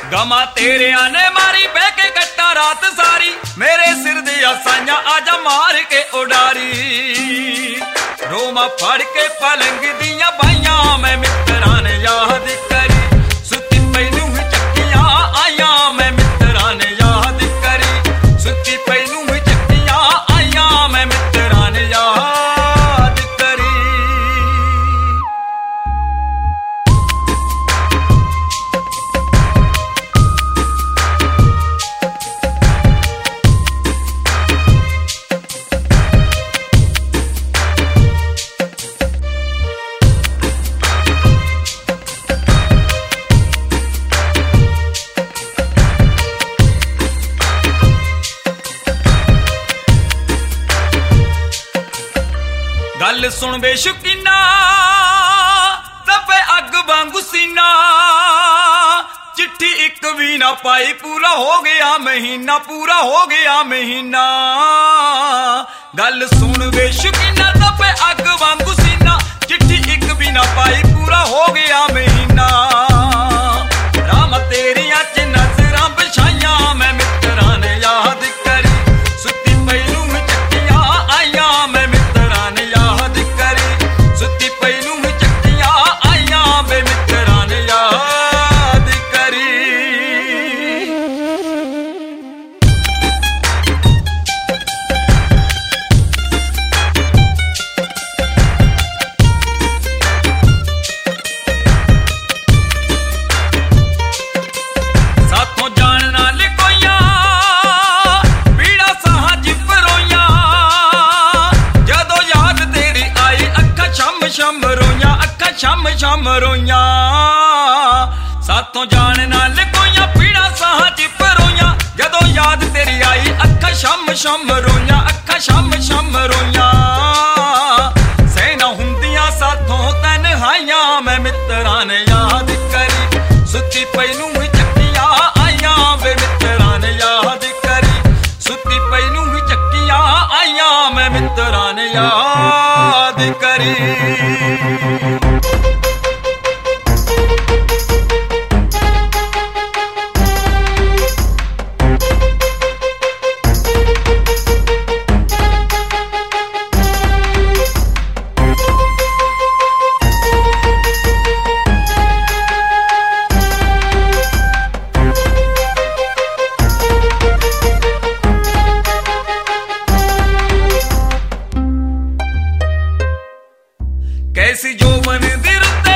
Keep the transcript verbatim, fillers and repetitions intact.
ਗਮਾ ਤੇਰਿਆਂ ਨੇ ਮਾਰੀ ਬਹਿ ਕੇ ਕੱਟਾ ਰਾਤ ਸਾਰੀ ਮੇਰੇ ਸਿਰ ਦੇ ਆਸਾਈਆਂ ਆਜਾ ਮਾਰ ਕੇ ਉਡਾਰੀ ਰੋਮਾ ਫੜ ਕੇ ਪਲੰਗ ਦੀਆਂ ਬਾਈਆਂ ਮੈਂ ਮਿੱਤਰਾਂ ਨੇ ਯਾਦ ਕਰੀ ਸੁੱਤੀ ਪਈ ਨੂੰ ਚੱਕੀਆਂ ਆਈਆਂ ਮੈਂ ਮਿੱਤਰਾਂ ਨੇ ਯਾਦ ਕਰੀ ਸੁੱਤੀ ਪਈ ਨੂੰ ਚੱਕੀਆਂ ਆਈਆਂ ਮੈਂ ਮਿੱਤਰਾਂ ਨੇ ਯਾਦ ਕਰੀ ਗੱਲ ਸੁਣ ਵੇ ਸ਼ੁਕੀਨਾ ਤਪੇ ਅੱਗ ਵਾਂਗੂ ਸੀਨਾ ਚਿੱਠੀ ਇੱਕ ਵੀ ਨਾ ਪਾਈ ਪੂਰਾ ਹੋ ਗਿਆ ਮਹੀਨਾ ਪੂਰਾ ਹੋ ਗਿਆ ਮਹੀਨਾ ਗੱਲ ਸੁਣ ਵੇ ਸ਼ੁਕੀਨਾ ਤਪੇ ਅੱਗ ਵਾਂਗੂ ਸੀਨਾ ਚਿੱਠੀ ਇੱਕ ਵੀ ਨਾ ਪਾਈ ਪੂਰਾ ਹੋ ਗਿਆ ਮਹੀਨਾ ਰਾਮ ਤੇਰੀਆਂ ਚ ਨਜ਼ਰਾਂ ਵਿਛਾਈਆਂ ਮੈਂ ਮਿੱਤਰਾਂ ਨੇ ਯਾਦ ਕਰੀ ਸੁੱਤੀ ਪਈ ਨੂੰ ਚੱਕੀਆਂ ਆਈਆਂ ਮੈਂ ਮਿੱਤਰਾਂ ਨੇ ਯਾਦ ਕਰੀ ਸੁੱਤੀ ਪਈ ਨੂੰ ਚੱਕੀਆਂ ਆਈਆਂ ਮੈਂ ਮਿੱਤਰਾਂ ਨੇ ਯਾਦ ਕਰੀ ਸਾਥੋਂ ਜਾਣ ਨਾਲ ਕੋਈਆਂ ਪੀੜਾ ਸਾਹਾਂ ਜਿਪ ਰੋਈਆਂ ਜਦੋਂ ਯਾਦ ਤੇਰੀ ਆਈ ਅੱਖਾਂ ਛਮ ਛਮ ਰੋਈਆਂ ਅੱਖਾਂ ਛਮ ਛਮ ਰੋਈਆਂ ਸਾਥੋਂ ਜਾਣ ਨਾਲ ਕੋਈਆਂ ਪੀੜਾ ਸਾਹਾਂ ਜਿਪ ਰੋਈਆਂ ਜਦੋਂ ਯਾਦ ਤੇਰੀ ਆਈ ਅੱਖਾਂ ਛਮ ਛਮ ਰੋਈਆਂ ਅੱਖਾਂ ਛਮ ਛਮ ਰੋਈਆਂ ਸੈਨਾ ਹੁੰਦੀਆਂ ਸਾਥੋਂ ਤਨਹਾਈਆਂ ਮੈਂ ਮਿੱਤਰਾਂ ਨੇ ਯਾਦ ਕਰੀ ਸੁੱਤੀ ਪਈ ਨੂੰ ਚੱਕੀਆਂ ਆਈਆਂ ਵੇ ਮਿੱਤਰਾਂ ਨੇ ਯਾਦ ਕਰੀ ਸੁੱਤੀ ਪਈ ਨੂੰ ਚੱਕੀਆਂ ਆਈਆਂ ਮੈਂ ਮਿੱਤਰਾਂ ਨੇ ਯਾਦ ਕਰੀ कैसी जोवन दी रुत